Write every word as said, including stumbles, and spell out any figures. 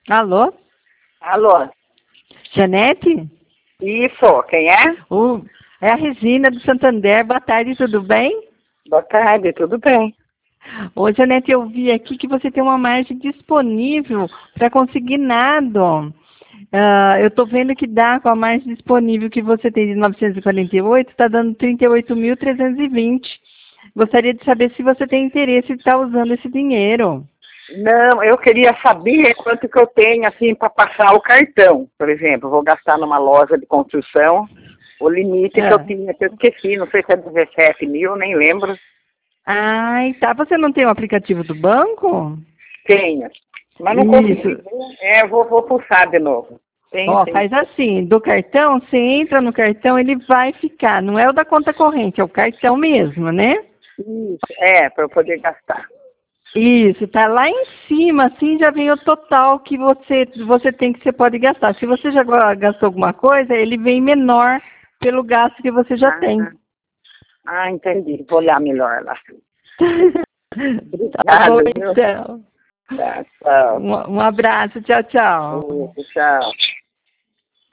Alô? Alô? Janete? Isso, quem é? Uh, é a Regina do Santander. Boa tarde, tudo bem? Boa tarde, tudo bem. Ô, Janete, eu vi aqui que você tem uma margem disponível para consignado. Uh, eu estou vendo que dá com a margem disponível que você tem de novecentos e quarenta e oito, está dando trinta e oito mil trezentos e vinte. Gostaria de saber se você tem interesse em estar usando esse dinheiro. Não, eu queria saber quanto que eu tenho, assim, para passar o cartão. Por exemplo, vou gastar numa loja de construção, o limite É. que eu tinha, que eu esqueci, não sei se é dezessete mil, nem lembro. Ai, tá. Você não tem o aplicativo do banco? Tenho, mas não Isso. consegui. É, eu vou, vou pulsar de novo. Tem, Ó, tem. faz assim, do cartão, você entra no cartão, ele vai ficar. Não é o da conta corrente, é o cartão mesmo, né? Isso, é, para eu poder gastar. Isso, tá lá em cima, assim já vem o total que você, você tem que você pode gastar. Se você já gastou alguma coisa, ele vem menor pelo gasto que você já Ah, tem. ah, entendi. Vou olhar melhor lá. Tá bom, Obrigado, viu? então. Tá, tchau. Um, um abraço, tchau, tchau. Tchau.